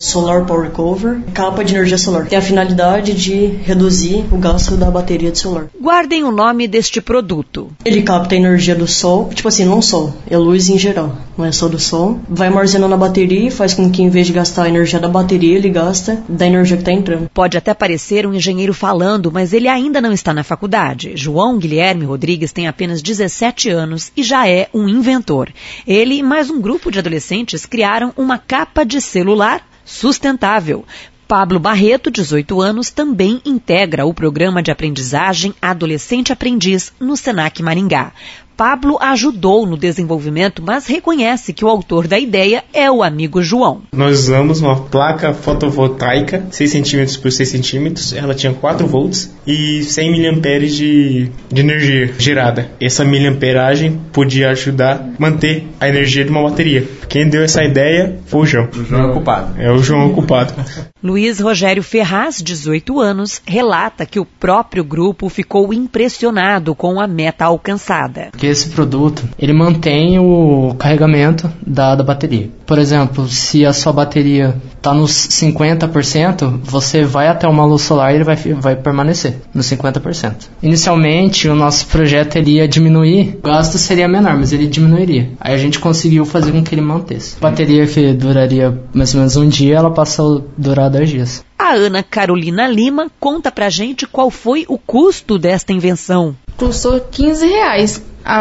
Solar Power Cover, capa de energia solar. Tem a finalidade de reduzir o gasto da bateria de celular. Guardem o nome deste produto. Ele capta a energia do sol, tipo assim, não sol, é luz em geral, não é só do sol. Vai armazenando a bateria e faz com que em vez de gastar a energia da bateria, ele gasta da energia que está entrando. Pode até parecer um engenheiro falando, mas ele ainda não está na faculdade. João Guilherme Rodrigues tem apenas 17 anos e já é um inventor. Ele e mais um grupo de adolescentes criaram uma capa de celular sustentável. Pablo Barreto, 18 anos, também integra o programa de aprendizagem Adolescente Aprendiz no Senac Maringá. Pablo ajudou no desenvolvimento, mas reconhece que o autor da ideia é o amigo João. Nós usamos uma placa fotovoltaica, 6 cm por 6 cm, ela tinha 4 volts e 100 mAh de energia gerada. Essa miliamperagem podia ajudar a manter a energia de uma bateria. Quem deu essa ideia foi o João. O João é o culpado. É o João o culpado. Luiz Rogério Ferraz, 18 anos, relata que o próprio grupo ficou impressionado com a meta alcançada. Que esse produto, ele mantém o carregamento da bateria. Por exemplo, se a sua bateria está nos 50%, você vai até uma luz solar e ele vai permanecer nos 50%. Inicialmente, o nosso projeto ele ia diminuir, o gasto seria menor, mas ele diminuiria. Aí a gente conseguiu fazer com que ele mantesse. A bateria que duraria mais ou menos um dia, ela passou a durar 10 dias. A Ana Carolina Lima conta pra gente qual foi o custo desta invenção. Custou R$15.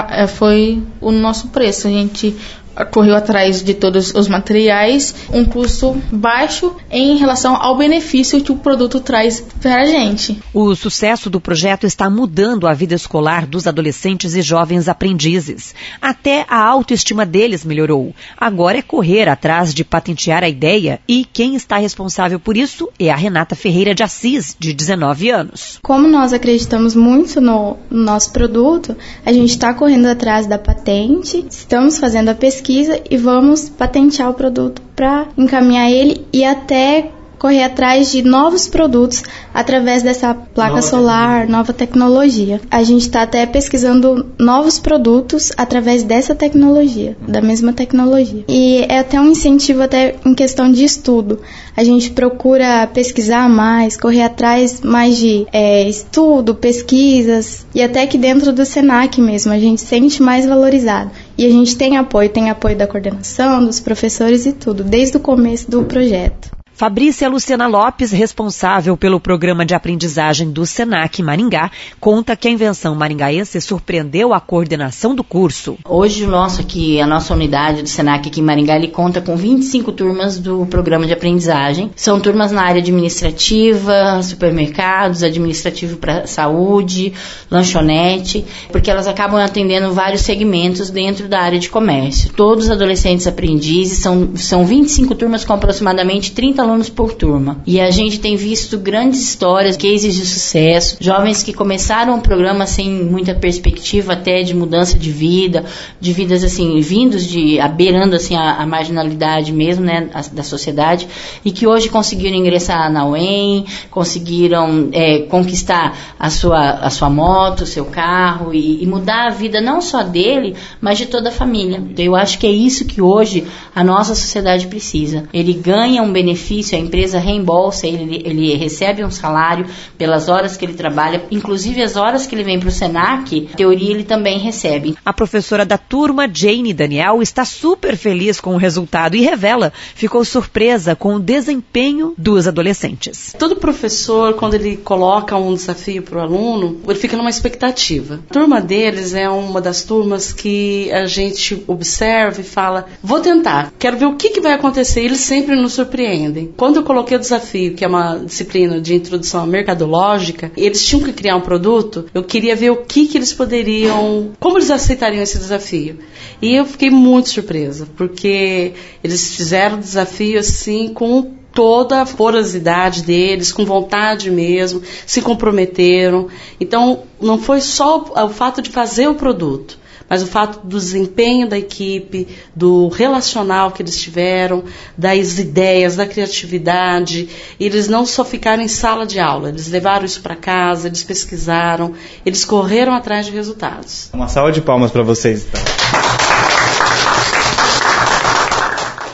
Foi o nosso preço. A gente correu atrás de todos os materiais, um custo baixo em relação ao benefício que o produto traz para a gente. O sucesso do projeto está mudando a vida escolar dos adolescentes e jovens aprendizes. Até a autoestima deles melhorou. Agora é correr atrás de patentear a ideia e quem está responsável por isso é a Renata Ferreira de Assis, de 19 anos. Como nós acreditamos muito no nosso produto, a gente está correndo atrás da patente, estamos fazendo a pesquisa e vamos patentear o produto para encaminhar ele e até correr atrás de novos produtos através dessa placa solar, nova tecnologia. A gente está até pesquisando novos produtos através dessa tecnologia, da mesma tecnologia. E é até um incentivo até em questão de estudo. A gente procura pesquisar mais, correr atrás mais de estudo, pesquisas, e até que dentro do Senac mesmo, a gente se sente mais valorizado. E a gente tem apoio da coordenação, dos professores e tudo, desde o começo do projeto. Fabrícia Luciana Lopes, responsável pelo programa de aprendizagem do Senac Maringá, conta que a invenção maringaense surpreendeu a coordenação do curso. Hoje a nossa unidade do Senac aqui em Maringá, ele conta com 25 turmas do programa de aprendizagem. São turmas na área administrativa, supermercados, administrativo para saúde, lanchonete, porque elas acabam atendendo vários segmentos dentro da área de comércio. Todos os adolescentes aprendizes, são 25 turmas com aproximadamente 30 alunos por turma. E a gente tem visto grandes histórias, cases de sucesso, jovens que começaram o programa sem muita perspectiva até de mudança de vida, de vidas assim, beirando assim a marginalidade mesmo, né, da sociedade, e que hoje conseguiram ingressar na UEM, conseguiram conquistar a sua moto, o seu carro e mudar a vida não só dele, mas de toda a família. Eu acho que é isso que hoje a nossa sociedade precisa. Ele ganha um benefício, a empresa reembolsa, ele recebe um salário pelas horas que ele trabalha, inclusive as horas que ele vem para o Senac, em teoria ele também recebe. A professora da turma, Jane Daniel, está super feliz com o resultado e revela, ficou surpresa com o desempenho dos adolescentes. Todo professor, quando ele coloca um desafio para o aluno, ele fica numa expectativa. A turma deles é uma das turmas que a gente observa e fala, vou tentar, quero ver o que vai acontecer. Eles sempre nos surpreendem. Quando eu coloquei o desafio, que é uma disciplina de introdução mercadológica, eles tinham que criar um produto, eu queria ver o que eles poderiam, como eles aceitariam esse desafio. E eu fiquei muito surpresa, porque eles fizeram o desafio assim com toda a porosidade deles, com vontade mesmo, se comprometeram. Então, não foi só o fato de fazer o produto, mas o fato do desempenho da equipe, do relacional que eles tiveram, das ideias, da criatividade. Eles não só ficaram em sala de aula, eles levaram isso para casa, eles pesquisaram, eles correram atrás de resultados. Uma salva de palmas para vocês, então.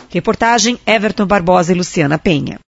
Reportagem Everton Barbosa e Luciana Penha.